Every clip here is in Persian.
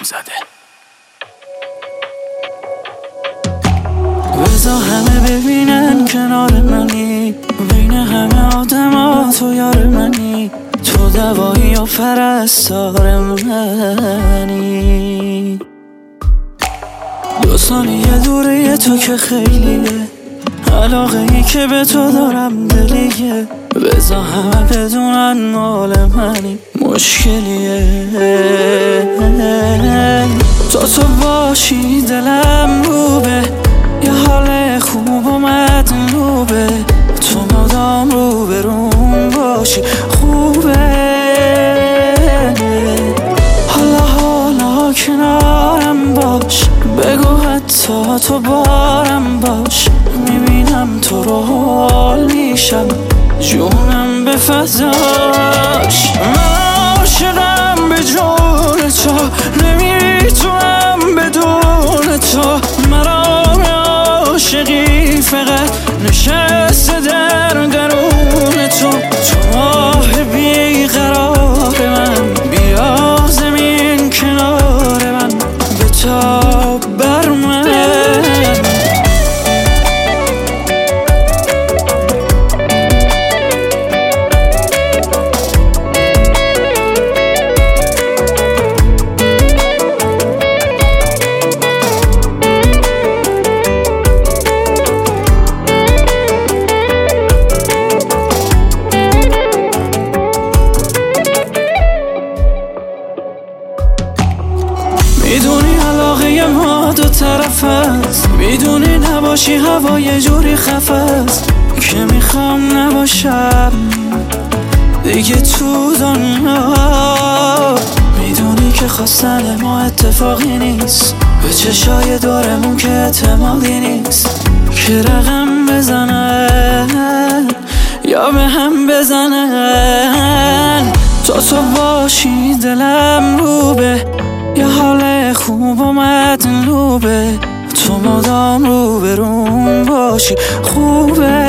زده. بذار همه ببینن کنار منی، بین همه آدم ها تو یار منی، تو دوایی و پرستار منی. 2 ثانیه دوره تو که خیلیه، علاقه ای که به تو دارم دلیه. بذار همه بدونن مال منی، مشکلیه. تو باشی دلم روبه، یه حال خوب و مدلوبه، تو مدام رو برون باشی خوبه. حالا کنارم باش، بگو حتی تو بارم باش، میبینم تو رو حال میشم، جونم به فضاش. من عاشقم به جون تو، نمیتونم بدون تو. مرام عاشقی فقط نشسته در درون تو. تو ماه بیقرار من، بیا زمین کنار من، بتاب بر من. میدونی علاقه ما 2 طرف است، میدونی نباشی هوا یه جوری خفه است که میخوام نباشم دیگه تو دنیا. میدونی که خواستن ما اتفاقی نیست، به چشای دورمون که اعتمادی نیست، که رقم بزنن یا به هم بزنن. تو باشی دلم روبه، یه حال خوب و مدلوبه، تو مدام رو برون باشی خوبه.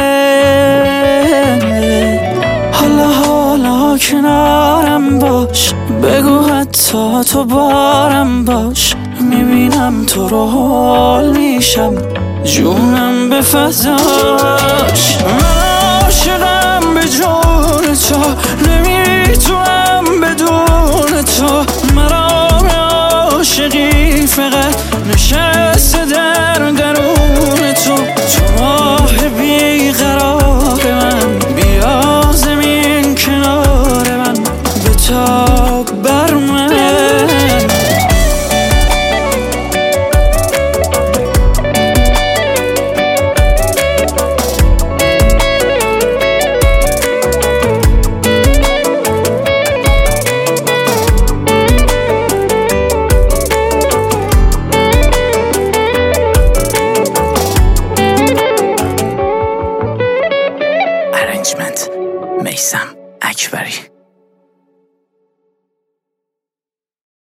حالا کنارم باش، بگو حتی تو بارم باش، میبینم تو رو حال میشم، جونم به فضاش. من عاشقم به جون تو، نمیتونم بدون تو. مرام عاشقی فقط نشسته در درون تو. تو ماه بیقرار من، بیا زمین کنار من، بتاب بر من. میثم اکبری.